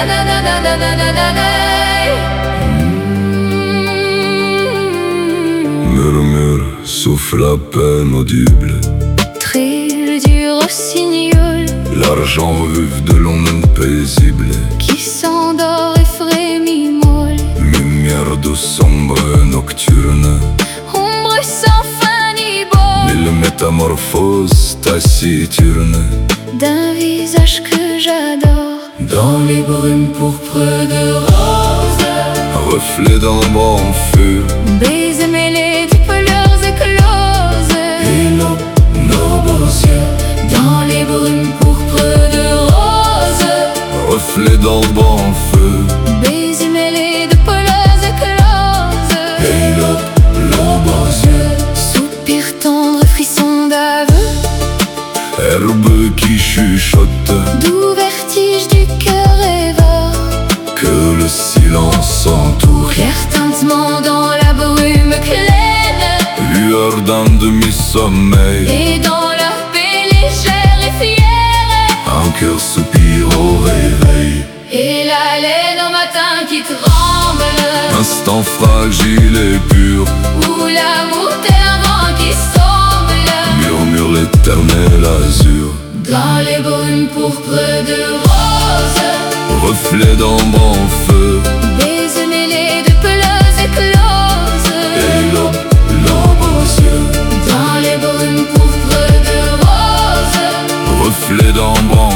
Murmure, souffle à peine audible. Trill du rossignol, L'argent vive de l'onde paisible. qui s'endort et frémit molle. Lumière de sombre nocturne. Ombre sans fin ni bord, Mille métamorphoses taciturnes. d'un visage que j'adore. Dans les brumes pourprées de rose, reflet d'un bras en feu. Baisers mêlés de couleurs écloses, Et nos beaux yeux, dans les brumes pourprées de rose. reflet d'un bras en feu. Baisers mêlés de couleurs écloses, Et nos beaux yeux, soupir tendre, frisson d'aveu, herbe qui chuchote. doux vertige du cœur rêveur. Que le silence entoure. Clair tintement dans la brume claire, Lueur d'un demi-sommeil. et dans la paix légère et fière. Un cœur soupire au réveil. Et la laine au matin qui tremble, Instant fragile et pur. où l'amour tel un vent qui semble. Murmure l'éternel azur. Dans les brumes pourprées de rose, Reflet d'un bras en feu. baisers mêlés de couleurs écloses. Et nos beaux yeux, Dans les brumes pourprées de rose, reflet d'un bras